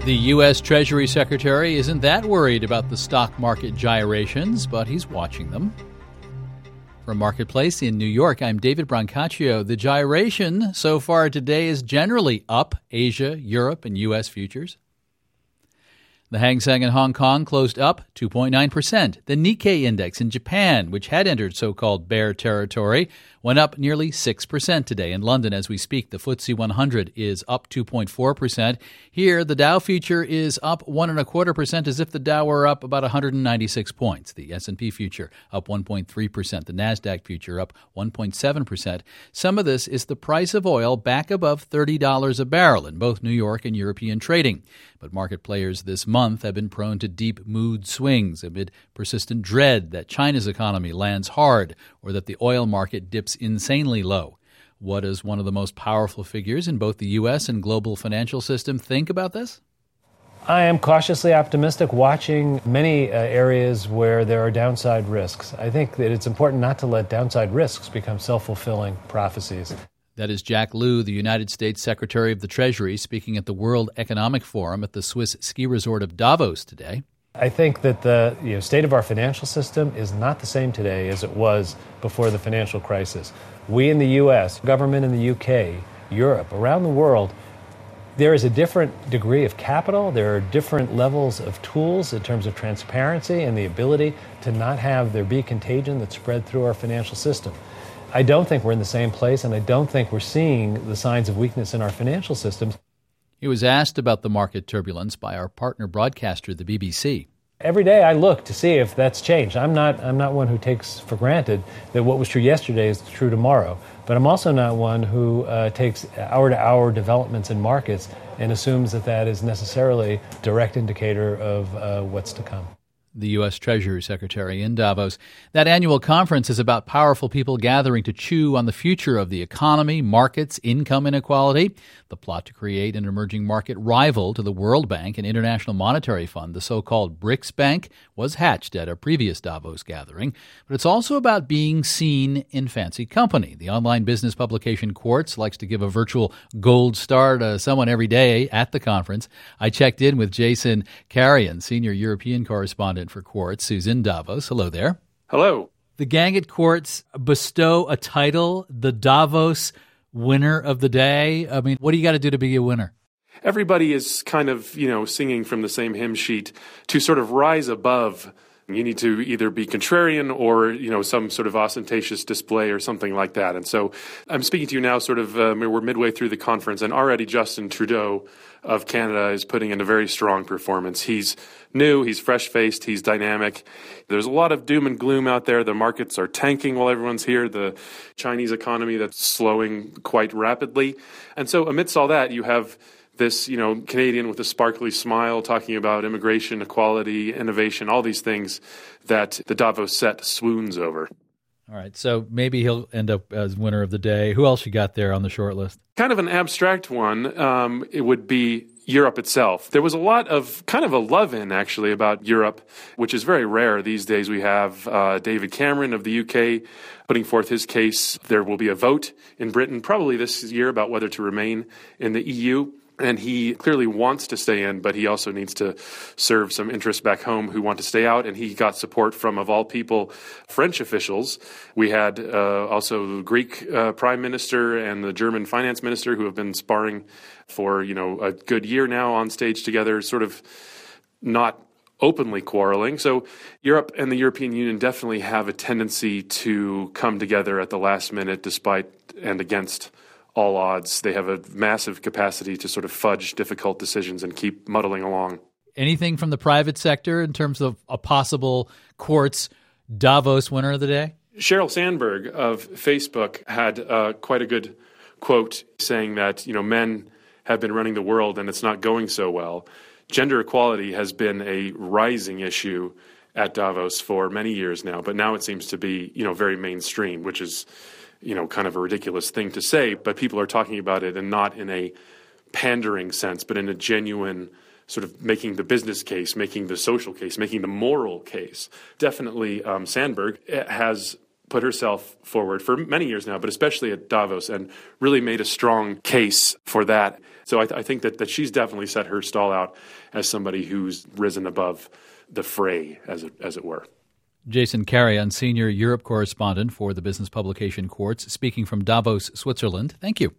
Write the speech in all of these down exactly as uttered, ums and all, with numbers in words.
The U S. Treasury Secretary isn't that worried about the stock market gyrations, but he's watching them. From Marketplace in New York, I'm David Brancaccio. The gyration so far today is generally up. Asia, Europe, and U S futures. The Hang Seng in Hong Kong closed up two point nine percent. The Nikkei index in Japan, which had entered so-called bear territory, went up nearly six percent today. In London, as we speak, the F T S E one hundred is up two point four percent. Here, the Dow future is up one and a quarter percent, as if the Dow were up about one hundred ninety-six points. The S and P future up one point three percent. The Nasdaq future up one point seven percent. Some of this is the price of oil back above thirty dollars a barrel in both New York and European trading. But market players this month have been prone to deep mood swings amid persistent dread that China's economy lands hard or that the oil market dips insanely low. What does one of the most powerful figures in both the U S and global financial system think about this? I am cautiously optimistic, watching many uh, areas where there are downside risks. I think that it's important not to let downside risks become self-fulfilling prophecies. That is Jack Lew, the United States Secretary of the Treasury, speaking at the World Economic Forum at the Swiss ski resort of Davos today. I think that the you know, state of our financial system is not the same today as it was before the financial crisis. We in the U S, government in the U K, Europe, around the world, there is a different degree of capital. There are different levels of tools in terms of transparency and the ability to not have there be contagion that's spread through our financial system. I don't think we're in the same place, and I don't think we're seeing the signs of weakness in our financial systems. He was asked about the market turbulence by our partner broadcaster, the B B C. Every day I look to see if that's changed. I'm not I'm not one who takes for granted that what was true yesterday is true tomorrow. But I'm also not one who uh, takes hour-to-hour developments in markets and assumes that that is necessarily a direct indicator of uh, what's to come. The U S. Treasury Secretary in Davos. That annual conference is about powerful people gathering to chew on the future of the economy, markets, income inequality. The plot to create an emerging market rival to the World Bank and International Monetary Fund, the so-called BRICS Bank, was hatched at a previous Davos gathering. But it's also about being seen in fancy company. The online business publication Quartz likes to give a virtual gold star to someone every day at the conference. I checked in with Jason Carrion, senior European correspondent for Quartz, who's in Davos. Hello there. Hello. The gang at Quartz bestow a title, the Davos winner of the day. I mean, what do you got to do to be a winner? Everybody is kind of, you know, singing from the same hymn sheet. To sort of rise above, you need to either be contrarian or, you know, some sort of ostentatious display or something like that. And so I'm speaking to you now sort of, um, we're midway through the conference, and already Justin Trudeau of Canada is putting in a very strong performance. He's new, he's fresh-faced, he's dynamic. There's a lot of doom and gloom out there. The markets are tanking while everyone's here. The Chinese economy that's slowing quite rapidly. And so amidst all that, you have this, you know, Canadian with a sparkly smile talking about immigration, equality, innovation, all these things that the Davos set swoons over. All right, so maybe he'll end up as winner of the day. Who else you got there on the short list? Kind of an abstract one. Um, it would be Europe itself. There was a lot of kind of a love-in, actually, about Europe, which is very rare these days. We have uh, David Cameron of the U K putting forth his case. There will be a vote in Britain probably this year about whether to remain in the E U. And he clearly wants to stay in, but he also needs to serve some interests back home who want to stay out. And he got support from, of all people, French officials. We had uh, also the Greek uh, prime minister and the German finance minister who have been sparring for, you know, a good year now on stage together, sort of not openly quarreling. So Europe and the European Union definitely have a tendency to come together at the last minute despite and against all odds. They have a massive capacity to sort of fudge difficult decisions and keep muddling along. Anything from the private sector in terms of a possible Quartz Davos winner of the day? Sheryl Sandberg of Facebook had uh, quite a good quote saying that, you know, men have been running the world and it's not going so well. Gender equality has been a rising issue at Davos for many years now, but now it seems to be, you know, very mainstream, which is, you know, kind of a ridiculous thing to say, but people are talking about it and not in a pandering sense, but in a genuine sort of making the business case, making the social case, making the moral case. Definitely um, Sandberg has put herself forward for many years now, but especially at Davos, and really made a strong case for that. So I, th- I think that, that she's definitely set her stall out as somebody who's risen above the fray, as it, as it were. Jason Carrion, senior Europe correspondent for the business publication Quartz, speaking from Davos, Switzerland. Thank you.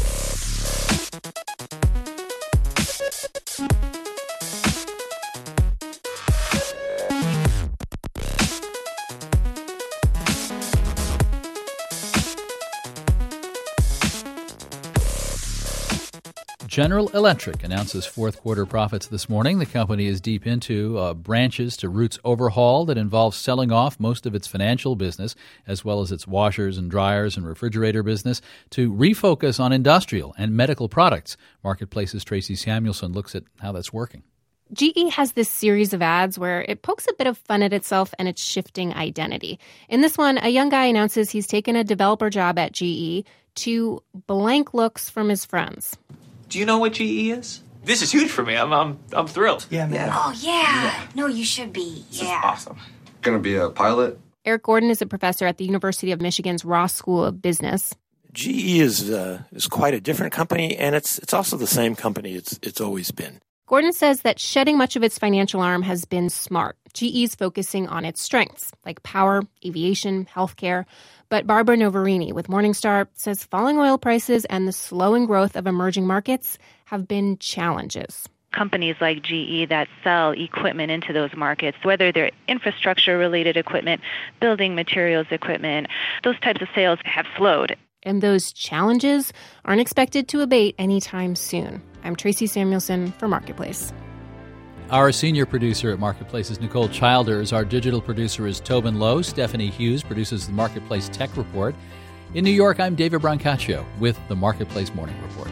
General Electric announces fourth quarter profits this morning. The company is deep into uh, branches to Roots overhaul that involves selling off most of its financial business, as well as its washers and dryers and refrigerator business, to refocus on industrial and medical products. Marketplace's Tracy Samuelson looks at how that's working. G E has this series of ads where it pokes a bit of fun at itself and its shifting identity. In this one, a young guy announces he's taken a developer job at G E to blank looks from his friends. Do you know what G E is? This is huge for me. I'm I'm I'm thrilled. Yeah, man. Oh, yeah. yeah. No, you should be. This yeah. is awesome. Gonna be a pilot? Eric Gordon is a professor at the University of Michigan's Ross School of Business. G E is uh, is quite a different company, and it's it's also the same company it's it's always been. Gordon says that shedding much of its financial arm has been smart. G E's focusing on its strengths, like power, aviation, healthcare. But Barbara Novarini with Morningstar says falling oil prices and the slowing growth of emerging markets have been challenges. Companies like G E that sell equipment into those markets, whether they're infrastructure-related equipment, building materials equipment, those types of sales have slowed. And those challenges aren't expected to abate anytime soon. I'm Tracy Samuelson for Marketplace. Our senior producer at Marketplace is Nicole Childers. Our digital producer is Tobin Lowe. Stephanie Hughes produces the Marketplace Tech Report. In New York, I'm David Brancaccio with the Marketplace Morning Report.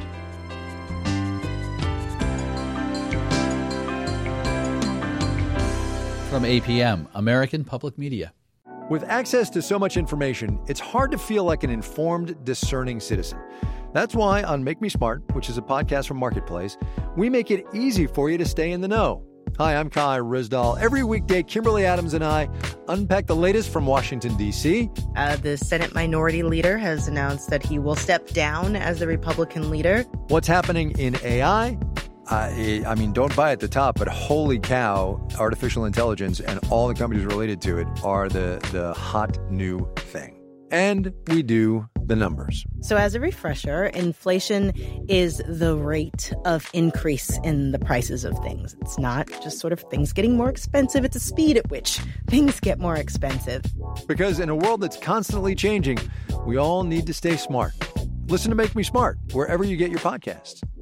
From A P M, American Public Media. With access to so much information, it's hard to feel like an informed, discerning citizen. That's why on Make Me Smart, which is a podcast from Marketplace, we make it easy for you to stay in the know. Hi, I'm Kai Rizdal. Every weekday, Kimberly Adams and I unpack the latest from Washington, D C. Uh, the Senate Minority Leader has announced that he will step down as the Republican leader. What's happening in A I? Uh, I mean, don't buy at the top, but holy cow, artificial intelligence and all the companies related to it are the, the hot new thing. And we do the numbers. So as a refresher, inflation is the rate of increase in the prices of things. It's not just sort of things getting more expensive. It's a speed at which things get more expensive. Because in a world that's constantly changing, we all need to stay smart. Listen to Make Me Smart wherever you get your podcasts.